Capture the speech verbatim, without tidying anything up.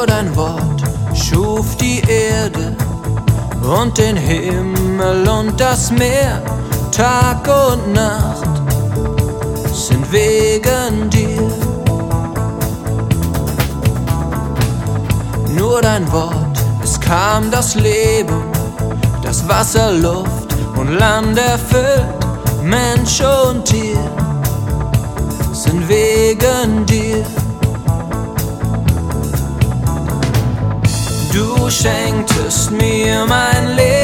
Nur dein Wort schuf die Erde und den Himmel und das Meer. Tag und Nacht sind wegen dir. Nur dein Wort, es kam das Leben, das Wasser, Luft und Land erfüllt. Mensch und Tier sind wegen dir. Du schenktest mir mein Leben.